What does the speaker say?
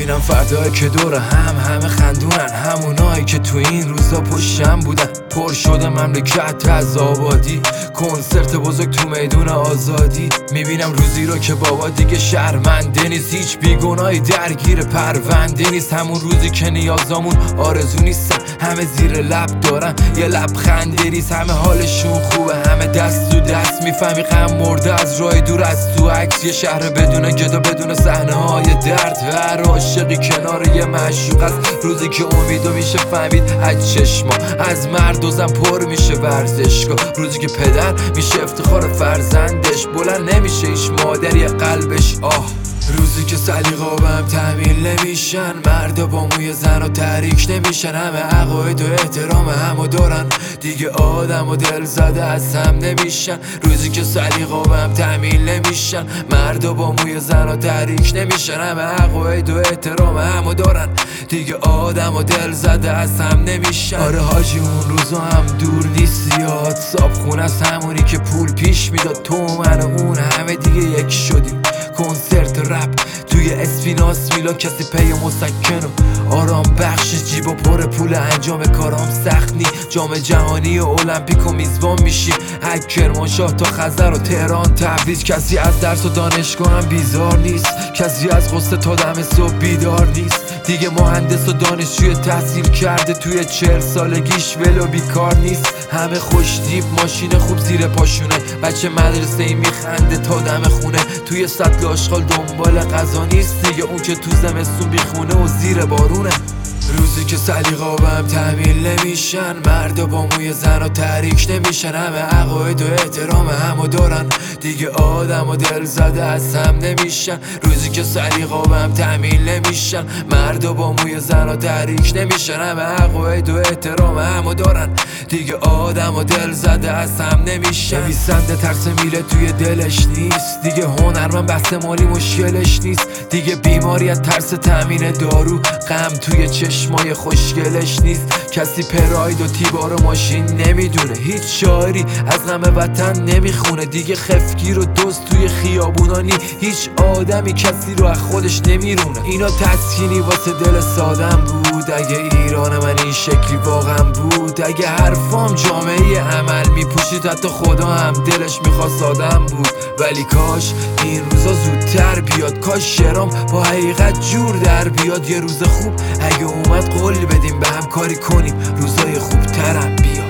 میبینم فردایی که دور همه خندونن، همونایی که تو این روزا پشتم بودن. پر شده مملکت از آبادی، کنسرت بزرگ تو میدون آزادی. میبینم روزی رو که بابا دیگه شرمنده نیست، هیچ بیگناهی درگیر پرونده نیست. همون روزی که نیازامون آرزو نیستن، همه زیر لب دارن یه لبخنده ریز. همه حالشون خوبه، همه دست تو دست. میفهمی غم مرده از راه دور از تو عکس. یه شهر بدون گدا، بدون صحنه های درد. هر عاشقی کنار یه معشوق است. روزی که امیدو میشه فهمید از چشما، از مرد و زن پر میشه ورزشگاه. روزی که پدر میشه افتخار فرزندش، بلند نمیشه هیچ مادری قلبش. روزی که سلیقا به هم تحمیل نمیشن، مردا با موی زن و تحریک نمیشن. همه عقاید و احترام همو دارن، دیگه آدم و دل زده از هم نمیشن. روزی که سلیقا به هم تحمیل نمیشن، مردا با موی زن و تحریک نمیشن. همه عقاید و احترام همو دارن، دیگه آدم و دل زده از هم نمیشن. آره حاجی اون روزا هم دور نیست زیاد، صاحب خونه است همونی که پول پیش میداد. تو من و اون همه دیگه یک شدیم. کنسرت رپ توی اسفیناس میلا، کسی پی مسکن و آرام بخش. جیب و پر پول انجام کارام سخت نی. جام جهانی و المپیک و میزبان میشیم، از کرمانشاه تا خزر و تهران تبریز. کسی از درس و دانشگاه هم بیزار نیست، کسی از غصه تا دم صبح بیدار نیست. دیگه مهندس و دانشجوی تحصیل کرده توی 40 سالگیش ولو بیکار نیست. همه خوش دیب، ماشین خوب زیر پاشونه، بچه مدرسه ای میخنده تا دم خونه. توی سطل آشغال دنبال غذا نیست دیگه، اون که تو زمستون بیخونه و زیر بارونه. روزی که سلیقا به هم تحمیل نمیشن، مردا با موی زن و تحریک نمیشن. همه عقاید و احترام همو دارن، دیگه آدم و دل زده از هم نمیشن. روزی که سلیقا به هم تحمیل نمیشن، مردا با موی زن و تحریک نمیشن. همه عقاید و احترام همو دارن، دیگه آدم و دل زده از هم نمیشن. نویسنده ترس میله توی دلش نیست دیگه، هنرمند بحث مالی مشکلش نیست دیگه. بیماری از ترس تامین دارو، غم توی چشمای خوشگلش نیست. کسی پراید و تیبار و ماشین نمیدونه، هیچ شاعری از غم وطن نمیخونه دیگه. خفگیر و دوست توی خیابونانی، هیچ آدمی کسی رو از خودش نمیرونه. اینا تسکینی واسه دل سادم بود، اگه ایران من این شکلی واقعا بود. اگه حرفام جامعه عمل میپوشید، حتی خدا هم دلش میخواست آدم بود. ولی کاش این روزا زودتر بیاد، کاش شعرام با حقیقت جور در بیاد. یه روز خوب اگه اومد قول بدیم به هم کاری کنیم، روزای خوبترم بیاد.